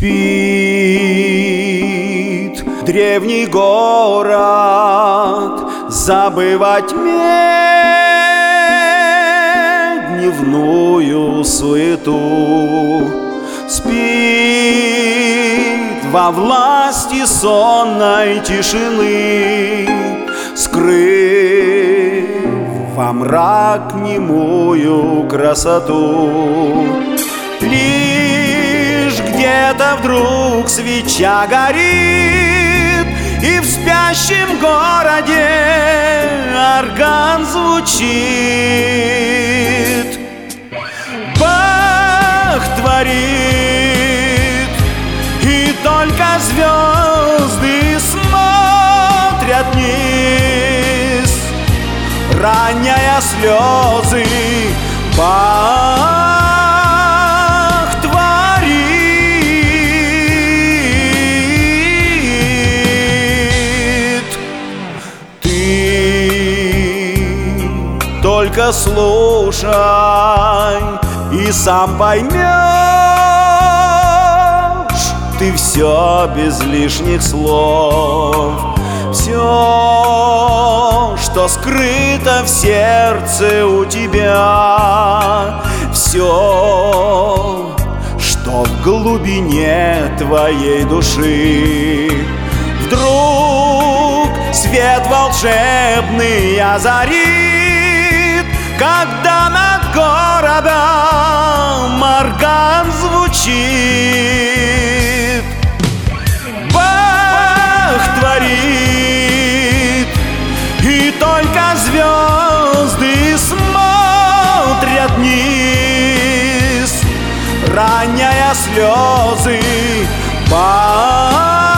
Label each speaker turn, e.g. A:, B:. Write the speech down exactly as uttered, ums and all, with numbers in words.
A: Спит древний город, забывать дневную суету. Спит во власти сонной тишины, скрыв во мрак немую красоту. Лишь где-то вдруг свеча горит, и в спящем городе орган звучит. Бах творит, и только звезды смотрят вниз, роняя слезы. Бах только слушай, и сам поймешь, ты все без лишних слов. Все, что скрыто в сердце у тебя, все, что в глубине твоей души. Вдруг свет волшебный озарит, когда над городом орган звучит. Бах творит, и только звезды смотрят вниз, роняя слезы. Бах